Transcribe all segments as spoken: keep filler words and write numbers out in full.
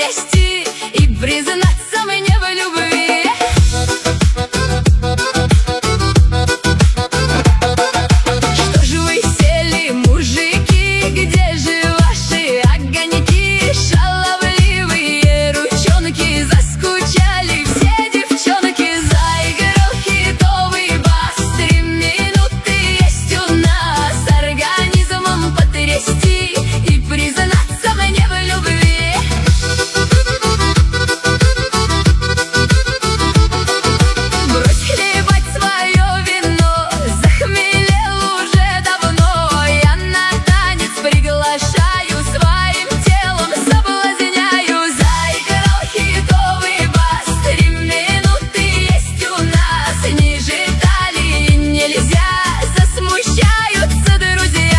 потрясти и признаться мне в любви. Что же вы сели, мужики, где же ваши огоньки? Шаловливые ручонки, заскучали все девчонки. Заиграл хитовый бас, три минуты есть у нас. Организмом потрясти и признаться мне в любви. Брось хлебать свое вино, захмелел уже давно. Я на танец приглашаю, своим телом соблазняю. Заиграл хитовый бас, три минуты есть у нас. Ниже талии нельзя, засмущаются друзья.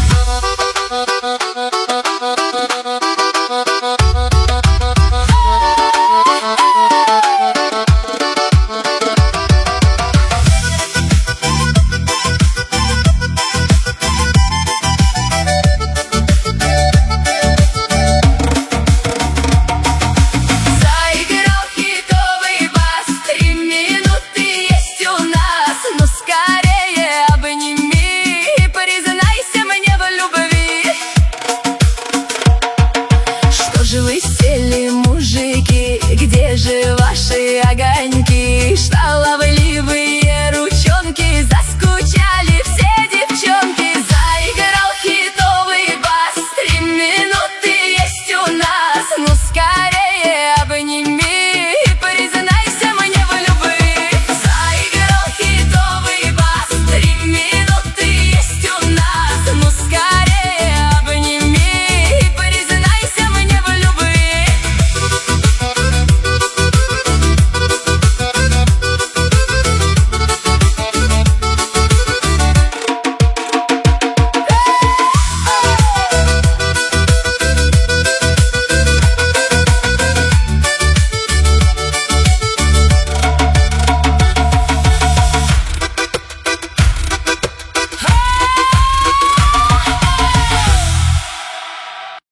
Заиграл хитовый бас, три минуты есть у нас. Ну скорее обними и признайся мне в любви. Что же вы сели, мужики, где же ваши огоньки?